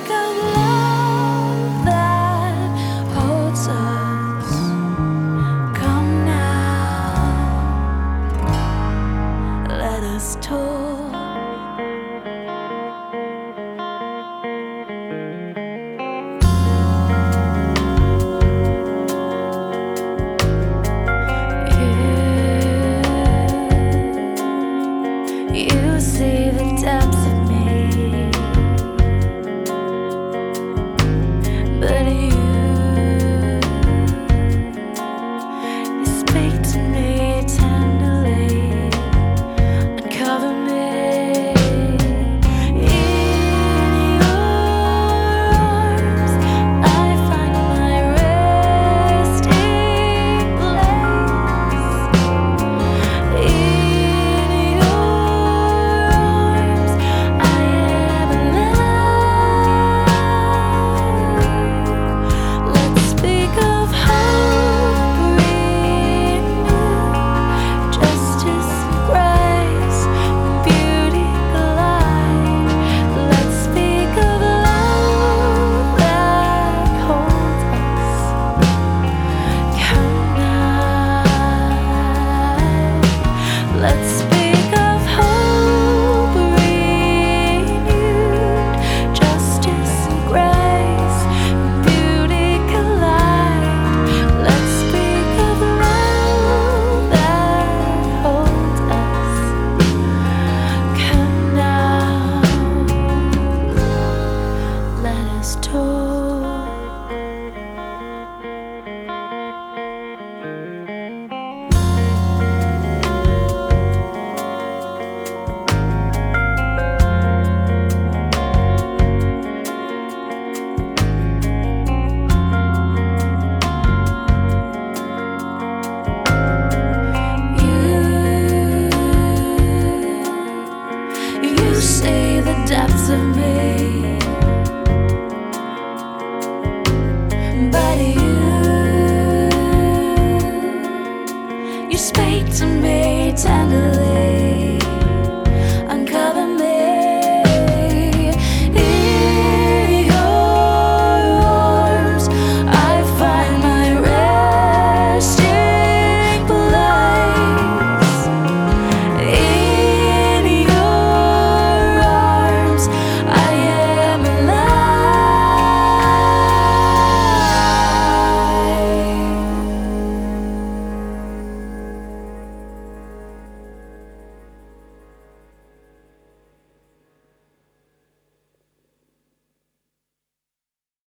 of love that holds us. Come now, let us talk. You see the depths of me, but you speak to me tenderly, uncover me in your arms. I find my resting place. In your arms, I am alive. Let's speak of hope, renewed justice and grace, and beauty collide. Let's speak of love that holds us. Come now. Let's speak of hope, renewed justice and grace, and beauty collide. Let's speak of love that holds us. Come now, let us talk.